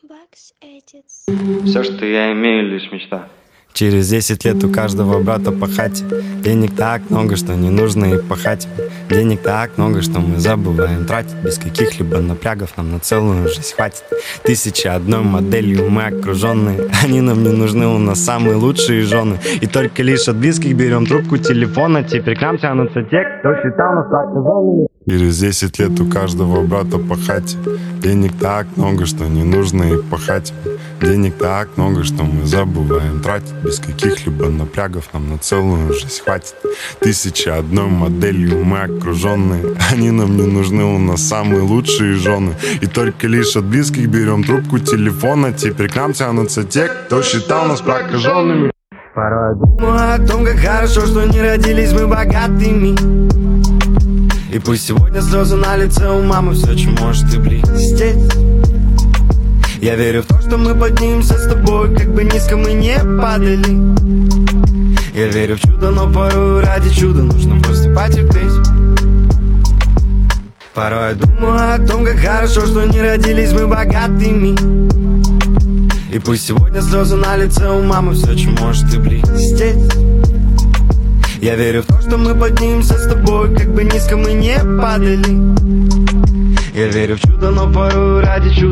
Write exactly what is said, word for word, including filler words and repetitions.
Все, что я имею, лишь мечта. Через десять лет у каждого брата по хате. Денег так много, что не нужно и пахать. Денег так много, что мы забываем тратить. Без каких-либо напрягов нам на целую жизнь хватит. Тысяча одной моделью мы окруженные. Они нам не нужны, у нас самые лучшие жены. И только лишь от близких берем трубку телефона. Теперь к нам тянутся те, кто считал нас окруженными. Через десять лет у каждого брата по хате. Денег так много, что не нужно и пахать. Денег так много, что мы забываем тратить. Без каких-либо напрягов нам на целую жизнь хватит. Тысяча одной моделью мы окруженные. Они нам не нужны, у нас самые лучшие жены. И только лишь от близких берем трубку телефона. Теперь к нам тянутся те, кто считал нас прокаженными. Порой думаю о том, как хорошо, что не родились мы богатыми. И пусть сегодня слезы на лице у мамы все, чем может и блестеть. Я верю в то, что мы поднимемся с тобой, как бы низко мы не падали. Я верю в чудо, но порой ради чуда нужно просто потерпеть. Порой думаю о том, как хорошо, что не родились мы богатыми. И пусть сегодня слезы на лице у мамы все, чем может и блестеть. Я верю в то, что мы поднимемся с тобой, как бы низко мы не падали. Я верю в чудо, но порой ради чуда